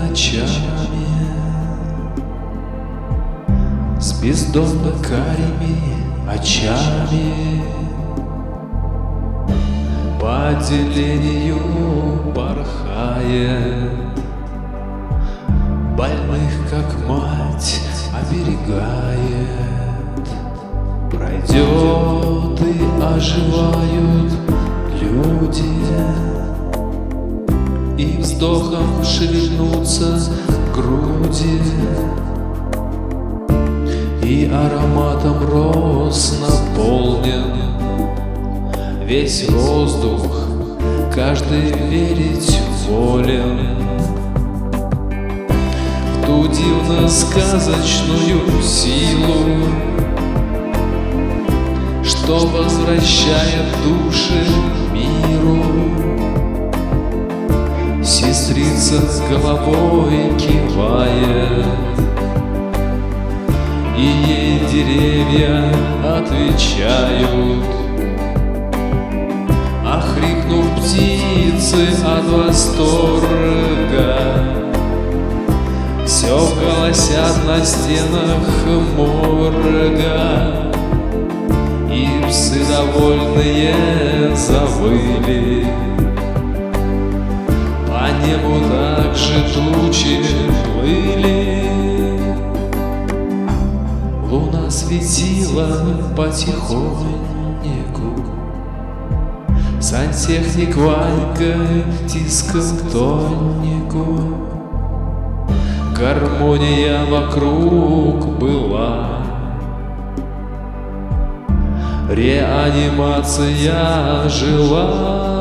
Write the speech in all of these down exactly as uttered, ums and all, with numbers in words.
ночами с бездонно карими очами по отделению порхает, больных как мать оберегает. Пройдет и оживают люди, и вздохом шевельнутся груди, и ароматом роз наполнен весь воздух, каждый верить волен в ту дивно-сказочную силу, что возвращает души миру. Сестрица с головой кивает, и ей деревья отвечают. Охрипнув птицы от восторга, все голосят на стенах морга, и псы довольные завыли. По небу также тучи плыли. Луна светила потихоньку, сантехник Ванька тискал тонику. Гармония вокруг была, реанимация жила.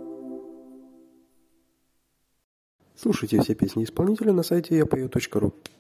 Слушайте все песни исполнителя на сайте я пою точка ру.